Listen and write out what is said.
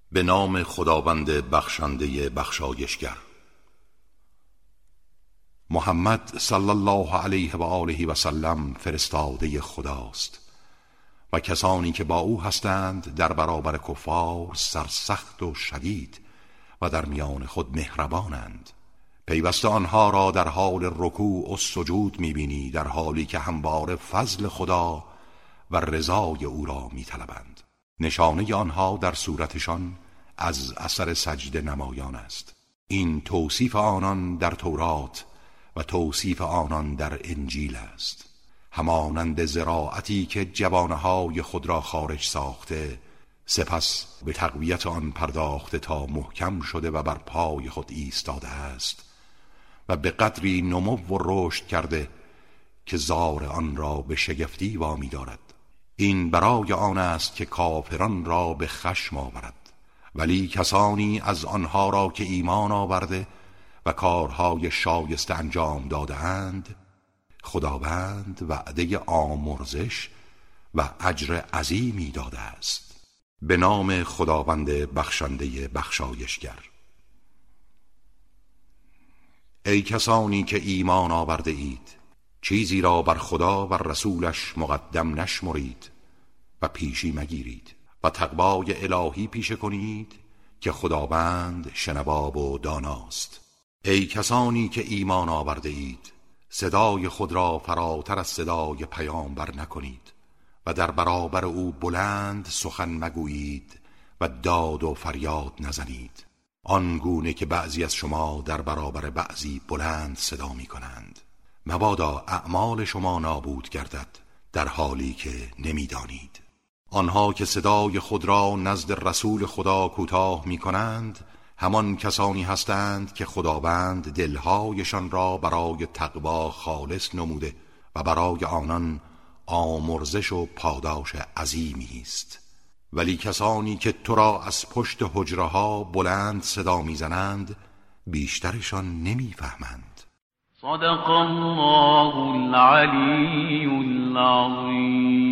به نام خداوند بخشنده بخشایشگر. محمد صلی الله علیه و آله و سلم فرستاده خداست و کسانی که با او هستند در برابر کفار سرسخت و شدید و در میان خود مهربانند. پیوسته آنها را در حال رکوع و سجود می‌بینی، در حالی که همواره فضل خدا و رضای او را می‌طلبند. نشانه آنها در صورتشان از اثر سجده نمایان است. این توصیف آنان در تورات و توصیف آنان در انجیل است. همانند زراعتی که جوانه‌های خود را خارج ساخته، سپس به تقویت آن پرداخته تا محکم شده و بر پای خود ایستاده است و به قدری نمو و رشد کرده که زار آن را به شگفتی وامی دارد. این برای آن است که کافران را به خشم آورد، ولی کسانی از آنها را که ایمان آورده و کارهای شایسته انجام داده اند، خداوند وعده آمرزش و اجر عظیمی داده است. به نام خداوند بخشنده بخشایشگر. ای کسانی که ایمان آورده اید، چیزی را بر خدا و رسولش مقدم نشمرید و پیشی مگیرید و تقوای الهی پیشه کنید که خداوند شنوا و داناست. ای کسانی که ایمان آورده اید، صدای خود را فراتر از صدای پیامبر نکنید و در برابر او بلند سخن مگویید و داد و فریاد نزنید، آنگونه که بعضی از شما در برابر بعضی بلند صدا می کنند. مبادا اعمال شما نابود گردد در حالی که نمی دانید. آنها که صدای خود را نزد رسول خدا کوتاه می کنند، همان کسانی هستند که خداوند دلهایشان را برای تقوا خالص نموده و برای آنان آمرزش و پاداش عظیمی است. ولی کسانی که تو را از پشت حجره ها بلند صدا میزنند، بیشترشان نمیفهمند. صدق الله العلی العظیم.